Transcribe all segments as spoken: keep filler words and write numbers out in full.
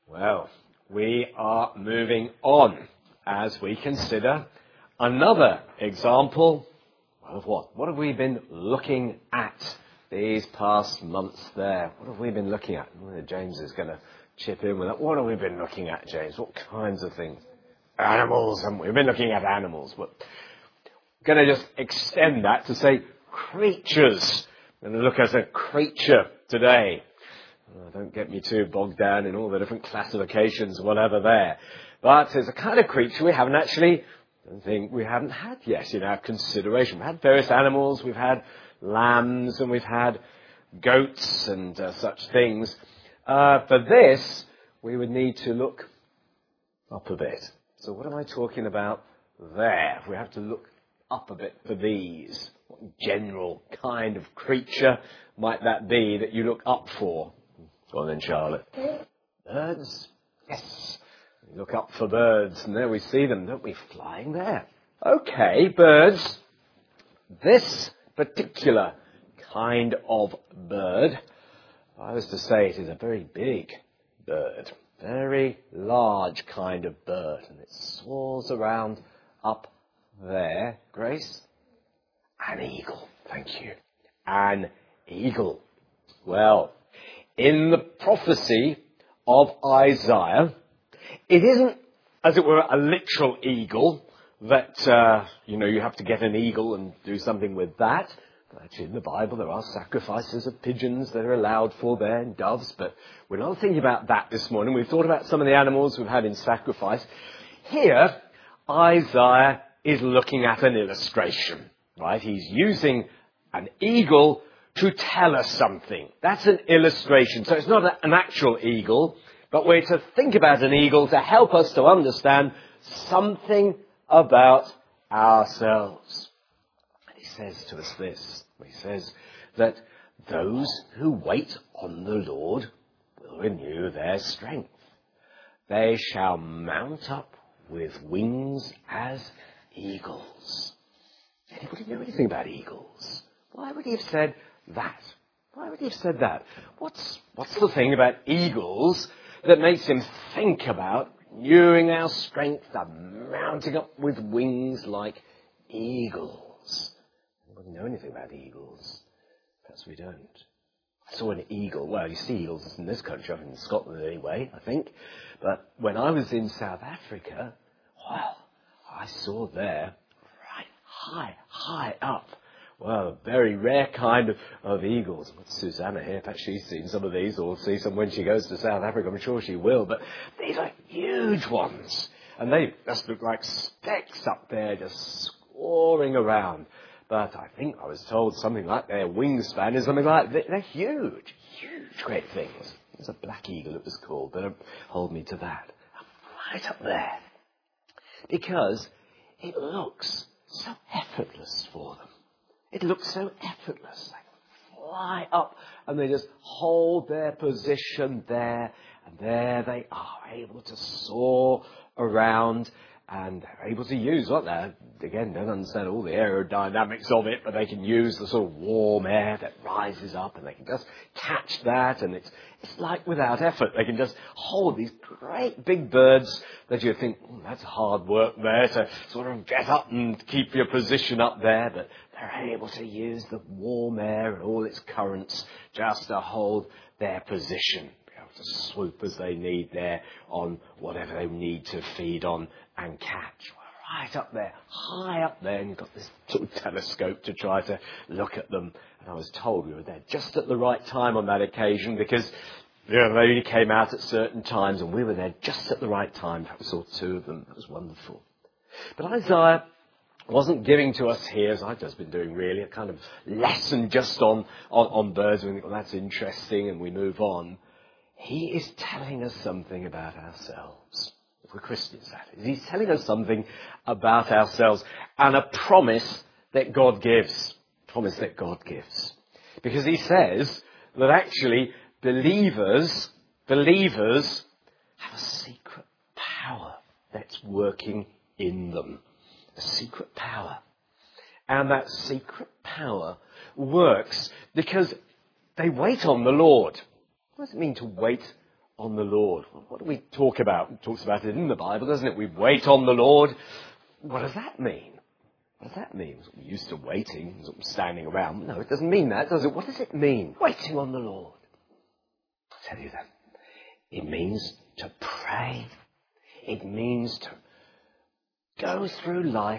Well, we are moving on as we consider another example of what? What have we been looking at these past months there? What have we been looking at? Well, James is going to chip in with that. What have we been looking at, James? What kinds of things? Animals, haven't we? We've been looking at animals, but we're going to just extend that to say creatures. We're going to look at a creature today. Oh, don't get me too bogged down in all the different classifications, whatever there. But it's a kind of creature we haven't actually, I think we haven't had yet in our consideration. We've had various animals, we've had lambs, and we've had goats and uh, such things. Uh, for this, we would need to look up a bit. So what am I talking about there? We have to look up a bit for these. What general kind of creature might that be that you look up for? Go on then, Charlotte. Birds? Yes. We look up for birds, and there we see them, don't we, flying there. Okay, birds. This particular kind of bird, if I was to say it is a very big bird, very large kind of bird, and it soars around up there. Grace? An eagle. Thank you. An eagle. Well, in the prophecy of Isaiah, it isn't, as it were, a literal eagle that, uh, you know, you have to get an eagle and do something with that. Actually, in the Bible, there are sacrifices of pigeons that are allowed for there and doves, but we're not thinking about that this morning. We've thought about some of the animals we've had in sacrifice. Here, Isaiah is looking at an illustration, right? He's using an eagle to tell us something. That's an illustration. So it's not a, an actual eagle, but we're to think about an eagle to help us to understand something about ourselves. And he says to us this. He says that those who wait on the Lord will renew their strength. They shall mount up with wings as eagles. Anybody know anything about eagles? Why would he have said that? Why would he have said that? What's, what's the thing about eagles that makes him think about renewing our strength and mounting up with wings like eagles? Anybody know anything about eagles? Perhaps we don't. I saw an eagle. Well, you see eagles in this country, in Scotland anyway, I think. But when I was in South Africa, well, I saw there, right high, high up, well, a very rare kind of, of eagles. I've got Susanna here. Perhaps she's seen some of these, or see some when she goes to South Africa. I'm sure she will. But these are huge ones. And they just look like specks up there, just soaring around. But I think I was told something like their wingspan is something like, they're huge, huge, great things. It's a black eagle, it was called, but don't hold me to that. Right up there. Because it looks so effortless for them. It looks so effortless. They fly up and they just hold their position there. And there they are, able to soar around. And they're able to use what they're, again, don't understand all the aerodynamics of it, but they can use the sort of warm air that rises up and they can just catch that. And it's, it's like without effort. They can just hold these great big birds that you think, oh, that's hard work there to sort of get up and keep your position up there. But they're able to use the warm air and all its currents just to hold their position. To swoop as they need there on whatever they need to feed on and catch. We're right up there, high up there, and you've got this sort of telescope to try to look at them. And I was told we were there just at the right time on that occasion because you know, they only came out at certain times and we were there just at the right time. We saw two of them. That was wonderful. But Isaiah wasn't giving to us here, as I've just been doing really, a kind of lesson just on, on, on birds. We think, well, that's interesting, and we move on. He is telling us something about ourselves. If we're Christians, that is. He's telling us something about ourselves and a promise that God gives. Promise that God gives. Because he says that actually believers, believers have a secret power that's working in them. A secret power. And that secret power works because they wait on the Lord. What does it mean to wait on the Lord. What do we talk about? It talks about it in the Bible, doesn't it? We wait on the Lord. What does that mean? What does that mean? We're used to waiting, sort of standing around. No, it doesn't mean that, does it? What does it mean? Waiting on the Lord. I'll tell you that. It means to pray. It means to go through life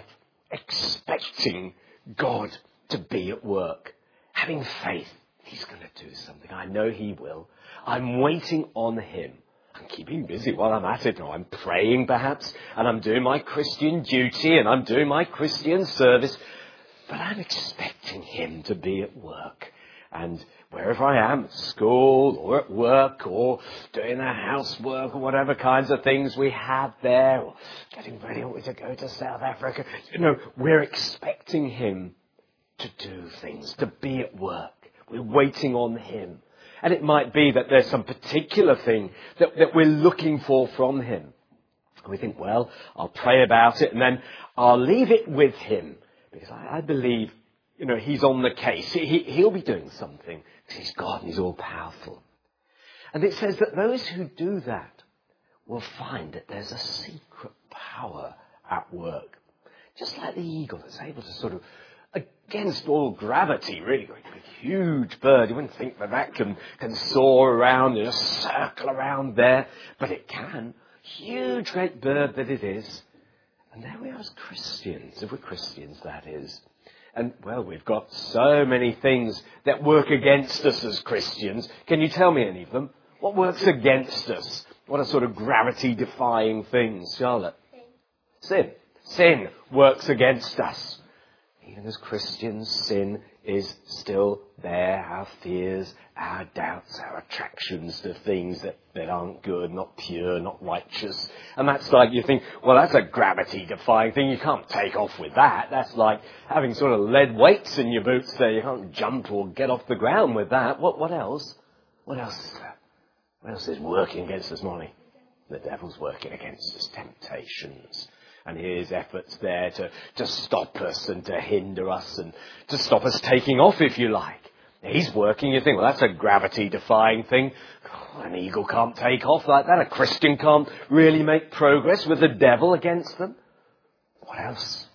expecting God to be at work. Having faith. He's going to do something. I know he will. I'm waiting on him. I'm keeping busy while I'm at it. Or I'm praying perhaps, and I'm doing my Christian duty, and I'm doing my Christian service. But I'm expecting him to be at work. And wherever I am, at school or at work or doing our housework or whatever kinds of things we have there, or getting ready to go to South Africa, you know, we're expecting him to do things, to be at work. We're waiting on him. And it might be that there's some particular thing that, that we're looking for from him. And we think, well, I'll pray about it and then I'll leave it with him. Because I, I believe, you know, he's on the case. He, he'll be doing something. Because he's God and he's all powerful. And it says that those who do that will find that there's a secret power at work. Just like the eagle that's able to sort of, against all gravity, really, a huge bird. You wouldn't think that that can, can soar around and just circle around there, but it can. Huge, great bird that it is. And there we are as Christians, if we're Christians, that is. And, well, we've got so many things that work against us as Christians. Can you tell me any of them? What works against us? What are sort of gravity-defying things, Charlotte? Sin. Sin works against us. Even as Christians, sin is still there. Our fears, our doubts, our attractions to things that, that aren't good, not pure, not righteous. And that's like you think, well, that's a gravity-defying thing. You can't take off with that. That's like having sort of lead weights in your boots there. You can't jump or get off the ground with that. What, what else? What else is there? What else is working against us, Molly? The devil's working against us. Temptations. And his efforts there to, to stop us and to hinder us and to stop us taking off, if you like. He's working. You think, well, that's a gravity-defying thing. Oh, an eagle can't take off like that. A Christian can't really make progress with the devil against them. What else?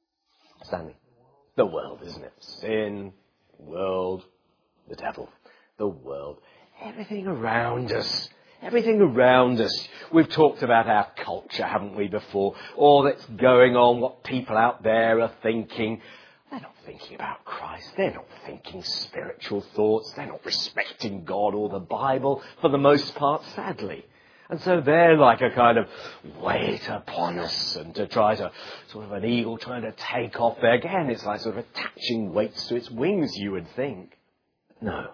Stanley. The world, isn't it? Sin, world, the devil, the world. Everything around us. Everything around us. We've talked about our culture, haven't we, before? All that's going on, what people out there are thinking. They're not thinking about Christ. They're not thinking spiritual thoughts. They're not respecting God or the Bible, for the most part, sadly. And so they're like a kind of weight upon us, and to try to, sort of an eagle trying to take off there. Again, it's like sort of attaching weights to its wings, you would think. No.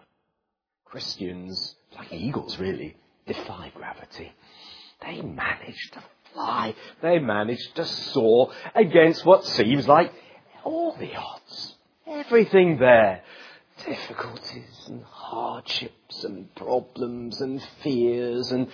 Christians, like eagles, really, defy gravity. They manage to fly. They manage to soar against what seems like all the odds. Everything there. Difficulties and hardships and problems and fears and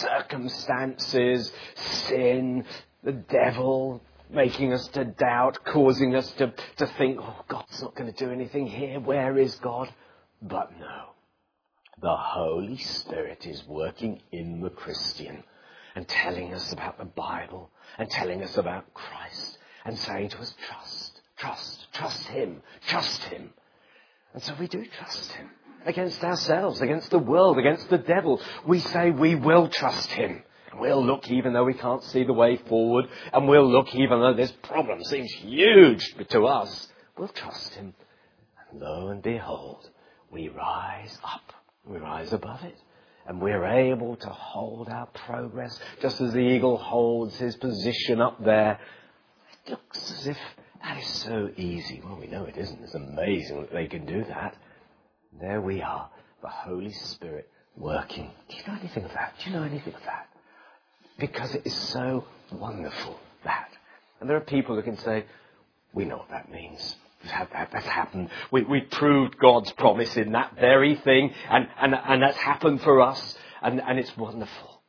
circumstances, sin, the devil making us to doubt, causing us to, to think, oh, God's not going to do anything here. Where is God? But no. The Holy Spirit is working in the Christian and telling us about the Bible and telling us about Christ and saying to us, trust, trust, trust him, trust him. And so we do trust him against ourselves, against the world, against the devil. We say we will trust him. We'll look even though we can't see the way forward, and we'll look even though this problem seems huge to us. We'll trust him. And lo and behold, we rise up. We rise above it, and we're able to hold our progress just as the eagle holds his position up there. It looks as if that is so easy. Well, we know it isn't. It's amazing that they can do that. There we are, the Holy Spirit working. Do you know anything of that? Do you know anything of that? Because it is so wonderful, that. And there are people who can say, we know what that means. That, that, that's happened. We, we proved God's promise in that very thing, and, and, and that's happened for us, and, and it's wonderful.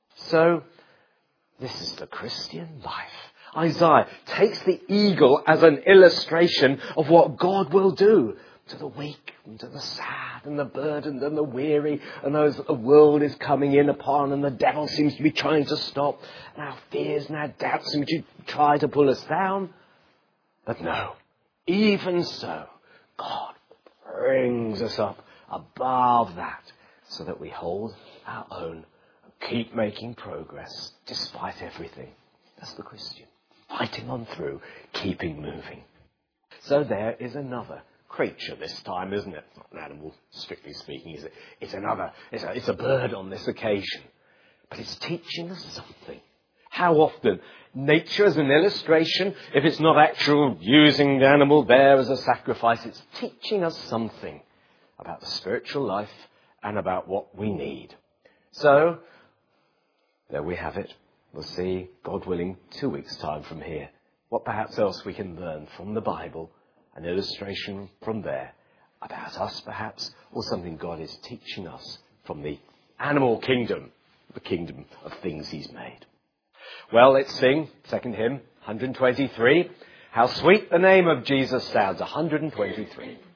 So, this is the Christian life. Isaiah takes the eagle as an illustration of what God will do. to the weak and to the sad and the burdened and the weary and those that the world is coming in upon and the devil seems to be trying to stop. And our fears and our doubts seem to try to pull us down. But no, even so, God brings us up above that so that we hold our own and keep making progress despite everything. That's the Christian. Fighting on through, keeping moving. So there is another creature this time, isn't it? It's not an animal, strictly speaking, is it? It's another, it's a, it's a bird on this occasion. But it's teaching us something. How often nature as an illustration, if it's not actual using the animal there as a sacrifice, it's teaching us something about the spiritual life and about what we need. So, there we have it. We'll see, God willing, two weeks' time from here, what perhaps else we can learn from the Bible, an illustration from there, about us perhaps, or something God is teaching us from the animal kingdom, the kingdom of things he's made. Well, let's sing, second hymn, one hundred twenty-three. How sweet the name of Jesus sounds, one hundred twenty-three.